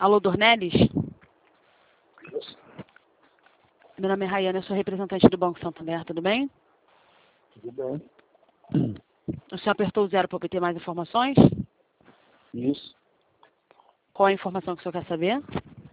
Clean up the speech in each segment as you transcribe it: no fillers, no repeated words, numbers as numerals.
Alô, Dornelles? Meu nome é Rayane, eu sou representante do Banco Santander, tudo bem? Tudo bem. O senhor apertou o 0 para obter mais informações? Isso. Qual a informação que o senhor quer saber?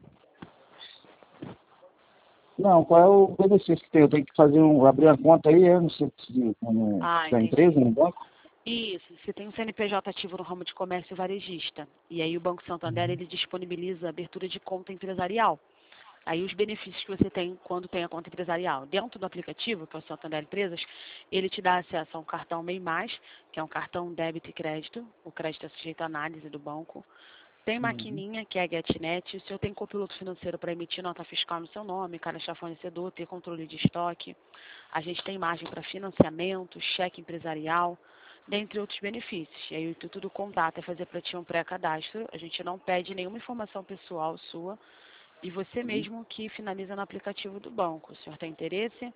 Não, qual é o benefício que tem? Eu tenho que abrir a conta aí, eu não sei se da Entendi. empresa, no banco? Isso, você tem um CNPJ ativo no ramo de comércio varejista. E aí o Banco Santander, ele disponibiliza a abertura de conta empresarial. Aí os benefícios que você tem quando tem a conta empresarial. Dentro do aplicativo, que é o Santander Empresas, ele te dá acesso a um cartão MEI+, que é um cartão débito e crédito. O crédito é sujeito à análise do banco. Tem maquininha, que é a GetNet. O senhor tem copiloto financeiro para emitir nota fiscal no seu nome, cadastrar fornecedor, ter controle de estoque. A gente tem margem para financiamento, cheque empresarial, dentre outros benefícios. E aí o intuito do contato é fazer para ti um pré-cadastro. A gente não pede nenhuma informação pessoal sua. E você mesmo que finaliza no aplicativo do banco. O senhor tem interesse?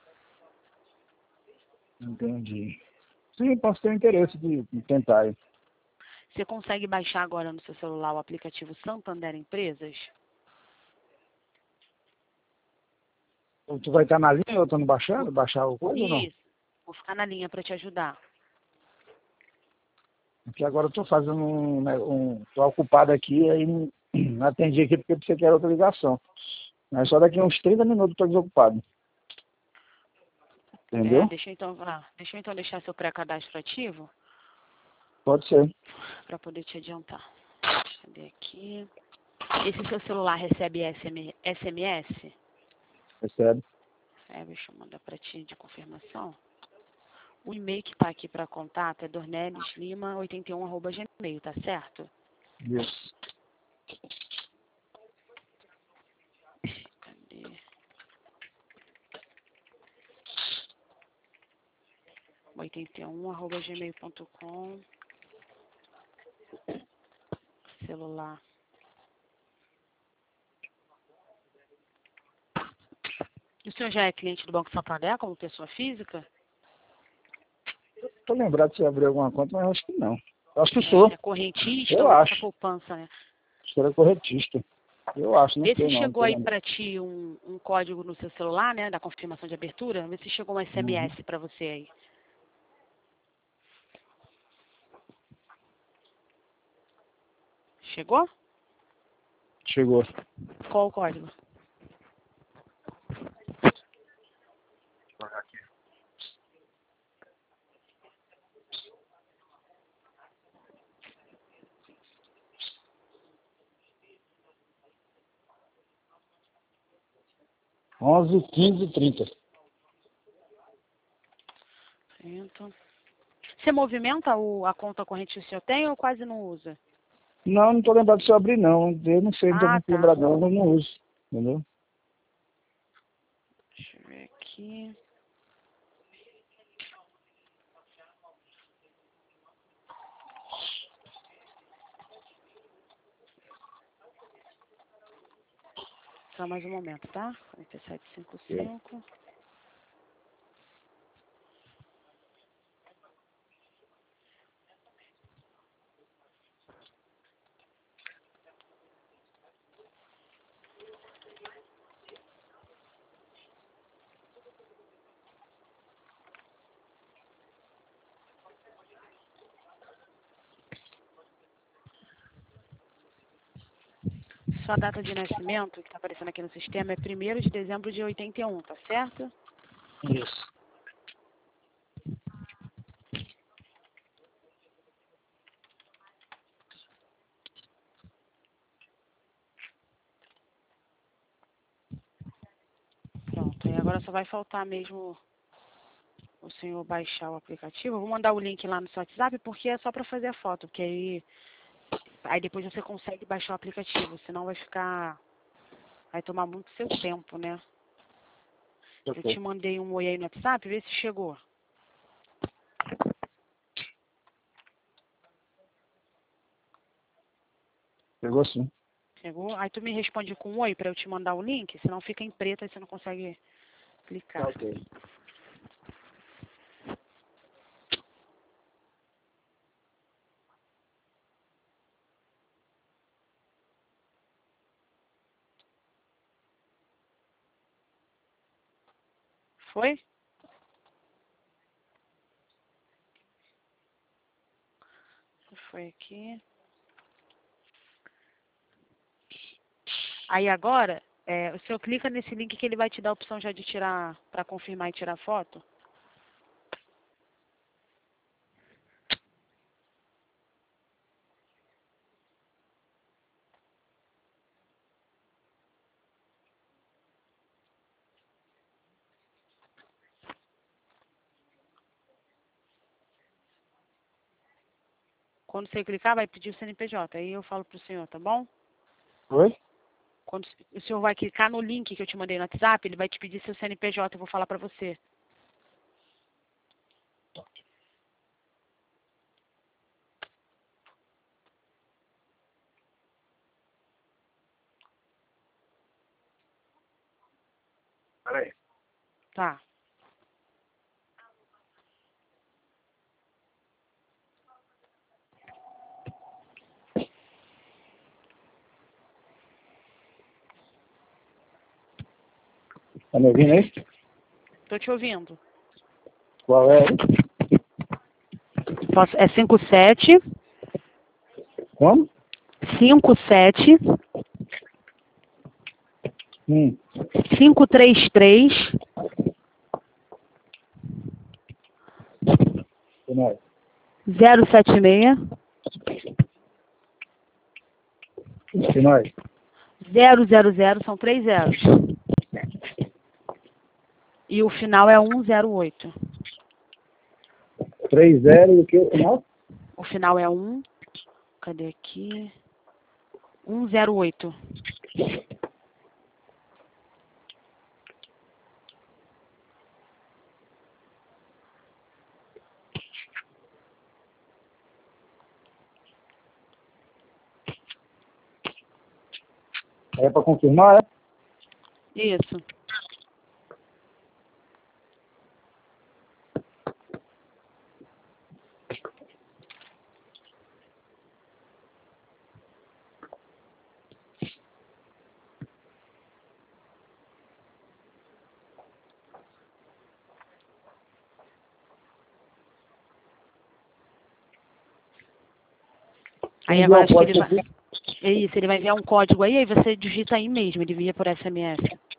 Entendi. Sim, posso ter interesse de tentar aí. Você consegue baixar agora no seu celular o aplicativo Santander Empresas? Tu vai estar na linha, eu estou no baixando, baixar o coisa ou não? Isso. Vou ficar na linha para te ajudar. Porque agora eu estou fazendo estou ocupado aqui, aí não atendi aqui porque você quer outra ligação. Mas só daqui a uns 30 minutos eu estou desocupado. Entendeu? Deixa eu então deixar seu pré-cadastro ativo Pode ser. para poder te adiantar. Cadê aqui? Esse seu celular recebe SMS? Recebe. Deixa eu mandar para ti de confirmação. O e-mail que está aqui para contato é dornelleslima81@gmail, tá certo? Isso. Cadê? 81@gmail.com. Celular. O senhor já é cliente do Banco Santander como pessoa física? Estou lembrado se abrir alguma conta, mas acho que não. Eu acho que sou. É correntista Eu ou essa acho. poupança, né? Acho que era corretista. Eu acho, não Vê sei se não. chegou aí para ti um código no seu celular, né? Da confirmação de abertura. Vê se chegou um SMS para você aí. Chegou? Chegou. Qual o código? Onze, 15, 30. Então, você movimenta a conta corrente que o senhor tem ou quase não usa? Não estou lembrado se eu abrir não. Eu não sei, não estou Ah, muito tá. lembrado não, mas não uso. Entendeu? Deixa eu ver aqui. Só mais um momento, tá? 4755. Sua data de nascimento, que está aparecendo aqui no sistema, é 1º de dezembro de 81, tá certo? Isso. Pronto, e agora só vai faltar mesmo o senhor baixar o aplicativo. Eu vou mandar o link lá no seu WhatsApp, porque é só para fazer a foto, porque aí depois você consegue baixar o aplicativo, senão vai tomar muito seu tempo, né? Eu te mandei um oi aí no WhatsApp, vê se chegou. Pegou sim. Chegou? Aí tu me responde com um oi para eu te mandar o link, senão fica em preto e você não consegue clicar. Tá ok. Foi? Foi aqui. Aí agora, o senhor clica nesse link que ele vai te dar a opção já de tirar, para confirmar e tirar foto. Quando você clicar, vai pedir o CNPJ. Aí eu falo pro senhor, tá bom? Oi? Quando o senhor vai clicar no link que eu te mandei no WhatsApp, ele vai te pedir seu CNPJ, eu vou falar pra você. Peraí. Tá. Tá me ouvindo aí? Tô te ouvindo. Qual é? É 57 Como? 57 533 Finório. 076 Finório. 000, são 3 zeros. E o final é 108. 3-0 e o que? O final? O final é 1. Cadê aqui? 108. É pra confirmar, é? Isso. Aí Enviou agora o acho que ele código vai. aqui. É isso, ele vai enviar um código aí você digita aí mesmo, ele envia por SMS.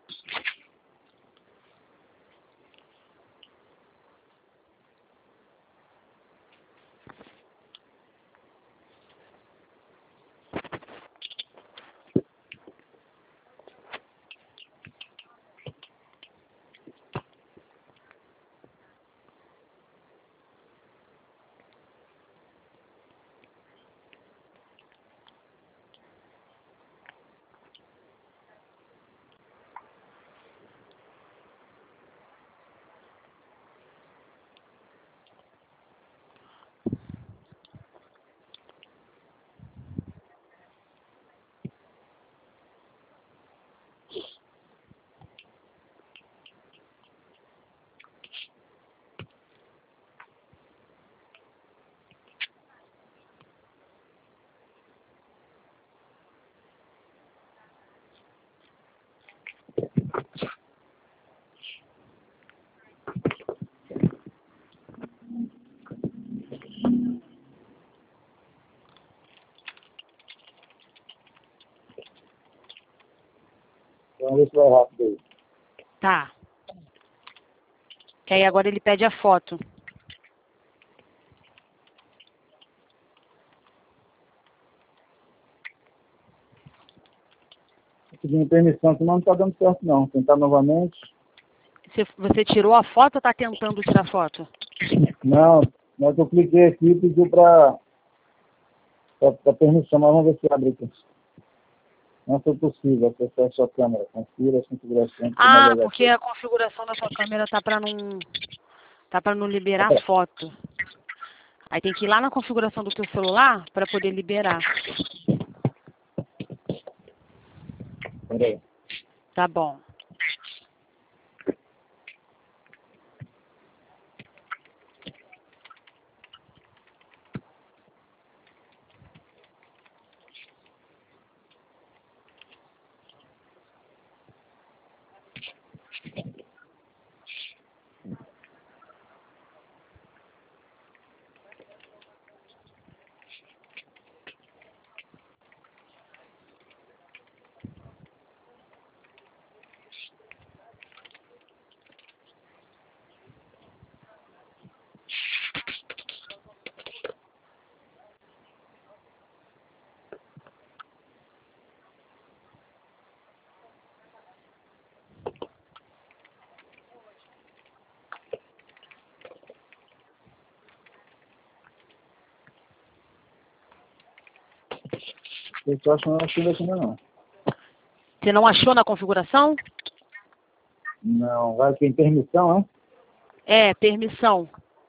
Vamos ver se vai rápido aí. Tá. Que aí agora ele pede a foto. Tô pedindo permissão, senão não tá dando certo não. Tentar novamente. Você tirou a foto ou tá tentando tirar foto? Não, mas eu cliquei aqui e pediu pra permissão, mas vamos ver se abre aqui. Não foi possível acessar a sua câmera. Confira as configurações do Ah, navegador. porque a configuração da sua câmera tá para não liberar foto. Aí tem que ir lá na configuração do teu celular para poder liberar. Peraí. Tá bom. Eu tô achando que não ainda não. Você não achou na configuração? Não, vai ter permissão, né? É, permissão.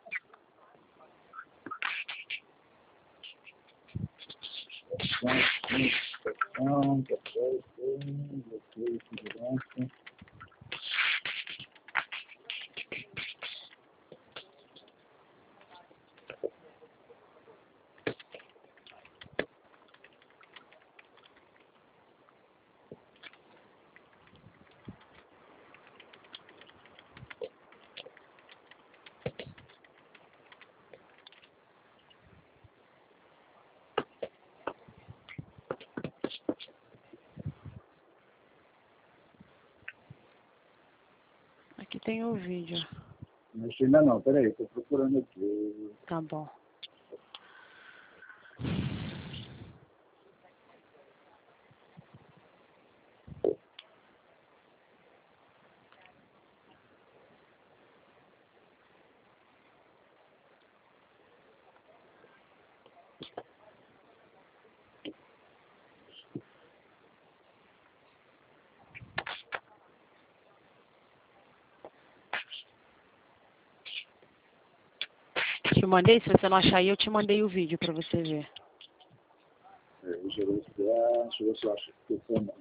Aqui tem o vídeo. Não achei ainda não, peraí, tô procurando aqui. Tá bom. Te mandei, se você não achar aí, eu te mandei o vídeo pra você ver. Deixa eu ver se eu acho que eu não.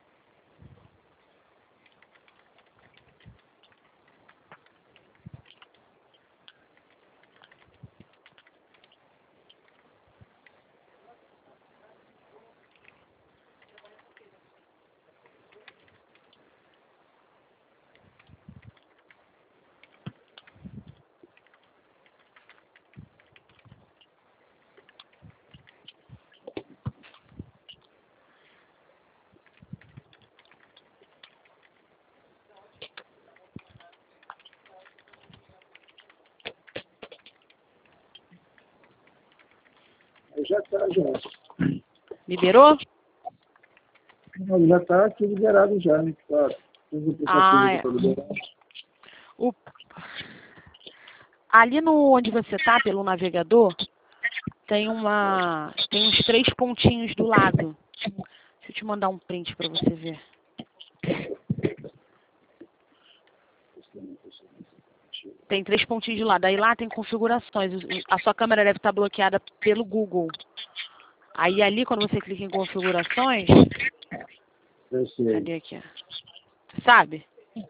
Já tá, já. Liberou? Não, já tá aqui liberado já, né? Claro. Tudo o Ah, aplicativo é. tá liberado. O... Ali no onde você tá, pelo navegador, tem uns 3 pontinhos do lado. Deixa eu te mandar um print pra você ver. Tem 3 pontinhos de lado. Aí lá tem configurações. A sua câmera deve estar bloqueada pelo Google. Aí ali, quando você clica em configurações... Eu sei. Cadê aqui? Sabe?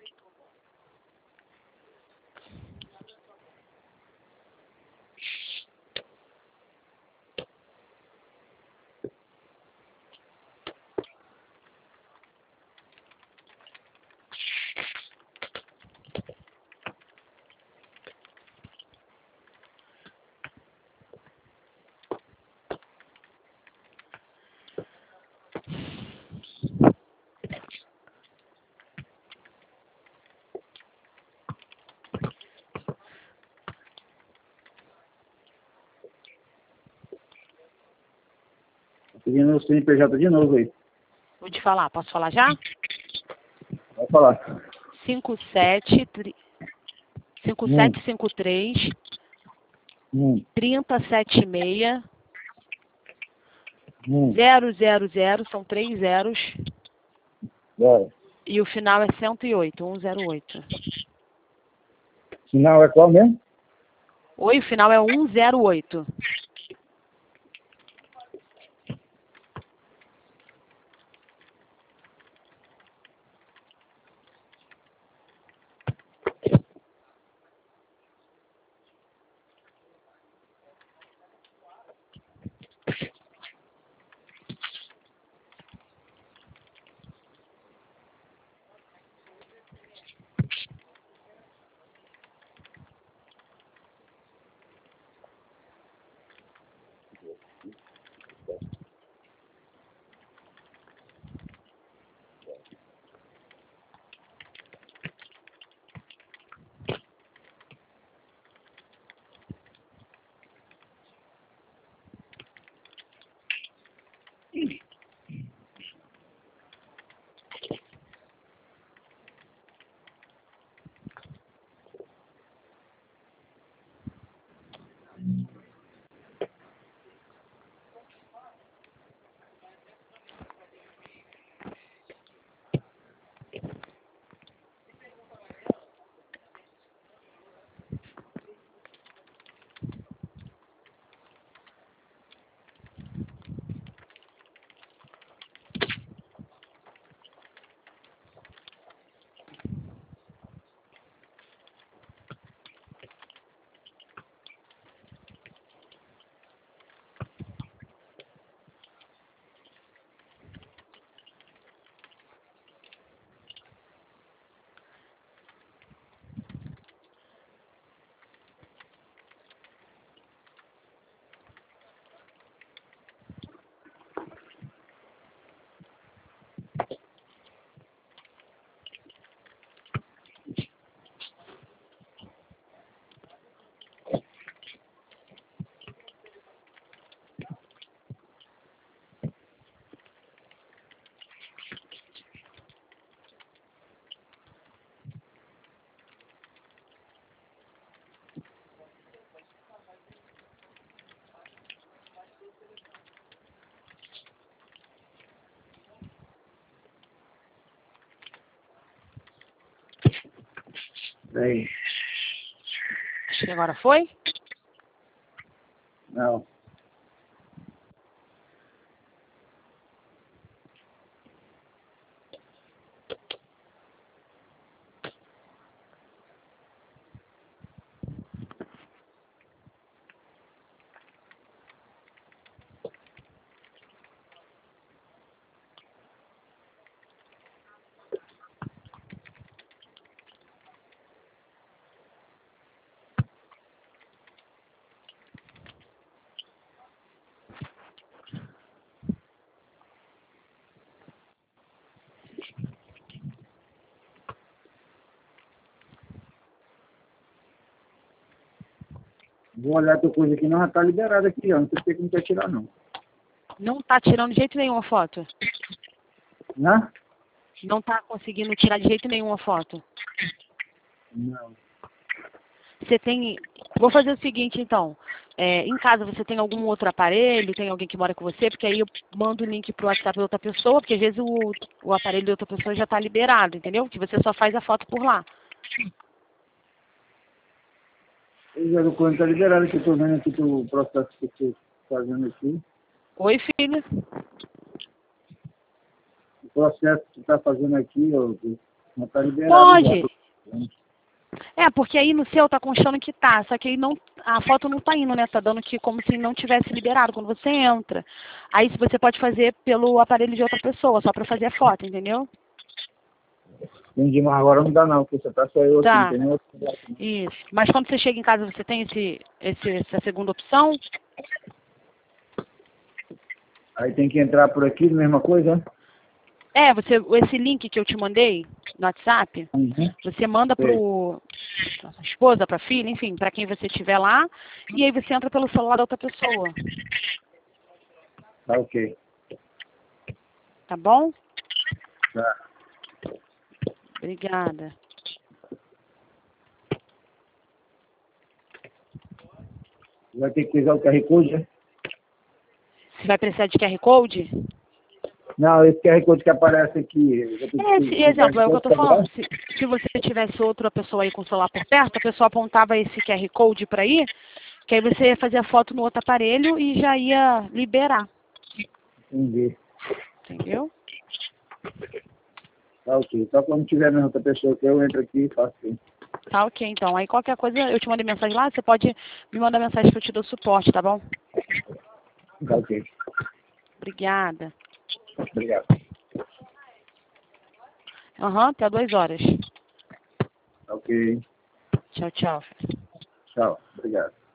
Pedindo o CNPJ de novo aí. Vou te falar. Posso falar já? Vai falar. 5753 3076 000, são 3 zeros. Vai. E o final é 108, 108. Sinal é qual mesmo? Oi, o final é 108. Aí. Acho que agora foi? Não. Vou olhar a tua coisa aqui, não, já tá liberado aqui, ó. Não sei como quer tirar, não. Não tá tirando de jeito nenhum a foto. Né? Não tá conseguindo tirar de jeito nenhum a foto. Não. Você tem... Vou fazer o seguinte, então. Em casa você tem algum outro aparelho? Tem alguém que mora com você? Porque aí eu mando o link pro WhatsApp da outra pessoa, porque às vezes o aparelho da outra pessoa já tá liberado, entendeu? Que você só faz a foto por lá. O quando tá liberado aqui, eu tô vendo aqui o processo que você tá fazendo aqui. Oi, filho. O processo que você tá fazendo aqui, ó, não tá liberado Pode. já. Porque aí no seu tá constando que tá, só que aí não, a foto não tá indo, né? Tá dando que como se não tivesse liberado quando você entra. Aí se você pode fazer pelo aparelho de outra pessoa, só pra fazer a foto, entendeu? Entendi, mas agora não dá não, porque você tá só eu aqui, não Tá. tem nem outro lugar aqui. Isso. Mas quando você chega em casa, você tem essa segunda opção? Aí tem que entrar por aqui, mesma coisa, né? Esse link que eu te mandei no WhatsApp, Uhum. você manda pra sua esposa, pra filha, enfim, pra quem você tiver lá, e aí você entra pelo celular da outra pessoa. Tá ok. Tá bom? Tá. Obrigada. Vai ter que usar o QR Code, né? Você vai precisar de QR Code? Não, esse QR Code que aparece aqui. Esse exemplo, é o que eu estou falando. Se você tivesse outra pessoa aí com o celular por perto, a pessoa apontava esse QR Code para aí, que aí você ia fazer a foto no outro aparelho e já ia liberar. Entendi. Entendeu? Tá ok. Só quando tiver mesmo outra pessoa que eu entro aqui e faço assim. Tá ok, então. Aí qualquer coisa, eu te mandei mensagem lá, você pode me mandar mensagem que eu te dou suporte, tá bom? Tá ok. Obrigada. Obrigado. Até 2 horas. Tá ok. Tchau, tchau. Tchau. Obrigado.